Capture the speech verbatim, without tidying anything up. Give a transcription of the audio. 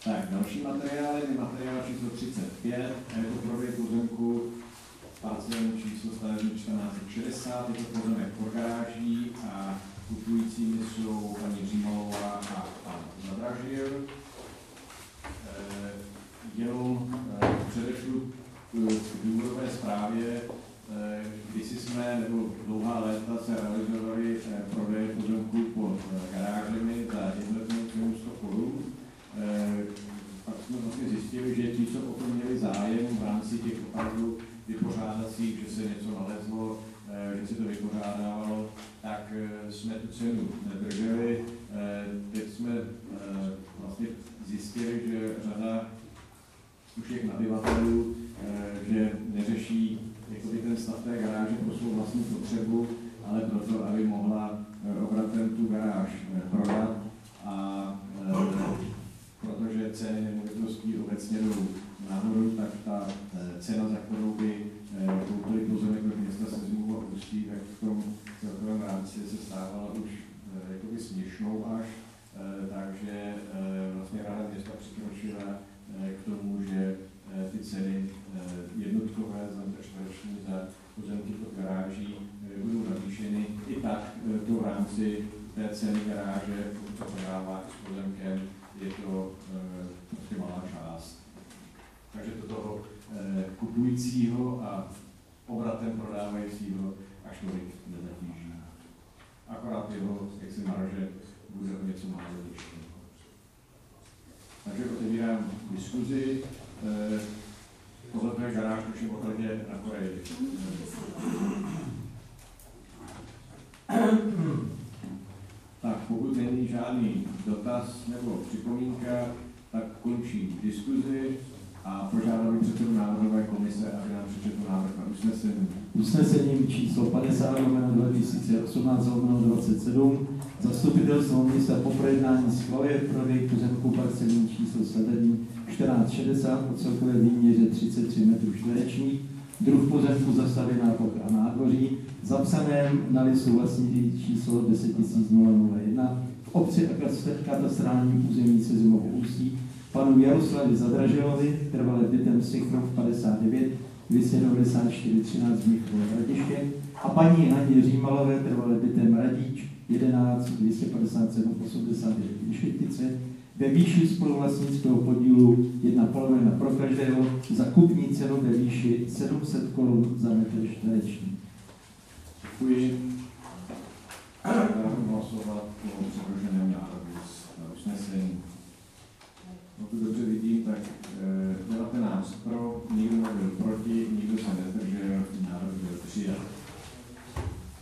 Tak, další materiál je materiál číslo třicet pět, je to prodej pozemku parcelní číslo stavební čtrnáct šedesát, je to pozemek pod garáží a kupujícími jsou paní Římalová a pan Zadražil. E, jenom e, předešlu k důvodové zprávě, e, kdysi jsme, nebo dlouhá léta se realizovali e, prodeje pozemků pod e, garážemi za jedno sto korun. E, pak jsme vlastně zjistili, že ti, co o tom měli zájem v rámci těch opravdu vypořádacích, že se něco nalezlo, e, že se to vypořádávalo, tak e, jsme tu cenu nedrželi. E, teď jsme e, vlastně zjistili, že řada už těch nabyvatelů, e, že neřeší jakoby ten stav té garáže pro svou vlastní potřebu, ale proto, aby mohla e, obratem tu garáž e, prodat. A e, protože ceny nemovitostí obecně jdou nahoru, tak ta e, cena, za kterou by e, koupili pozemek do města Sezimů a Ústí, tak v tom celkovém rámci se stávala už e, jakoby směšnou až, e, takže e, vlastně Rada města přikročila e, k tomu, že e, ty ceny e, jednotkové za metr čtvereční za pozemky pod garáží e, budou navýšeny. I tak e, to v rámci té ceny garáže, pokud to prodává s pozemkem, je to e, prostě malá část. Takže to toho e, kupujícího a obratem prodávajícího až tolik nezatíží. Akorát jeho, jak si marže, bude o něco málo vyšší. Takže otevírám diskuzi. E, Tohle je garáž, už je ohledně na Koreji. Tak pokud není žádný dotaz nebo připomínka, tak končím diskuzi a požádám předsedu návrhové komise, aby nám přečetl návrh na usnesení. Usnesením číslo padesát lomeno dva tisíce osmnáct lomeno dvacet sedm Zastupitelstvo města po projednání schvaluje prodej pozemku parcelní číslo stavební čtrnáct šedesát o celkové výměře třicet tři metrů čtverečních, druh pozemku zastavěná plocha nádvoří, zapsaném na listu vlastnictví číslo deset tisíc nula jedna v obci a katastrálním území Sezimovo Ústí, panu Jaroslavi Zadražilovi, trvalé bytem Sichrov padesát devět dvě devadesát čtyři třináct Mnichovové Hradiště a paní Haně Římalové, trvalé bytem Radíč jedenáct dvě padesát sedm osmdesát devět Vyšetice, ve výši spoluvlastnického podílu jedna polovina pro každého za kupní cenu ve výši sedm set korun za metr čtvereční. Děkuji. Dám hlasovat o předloženém návrhu usnesení. Pokud dobře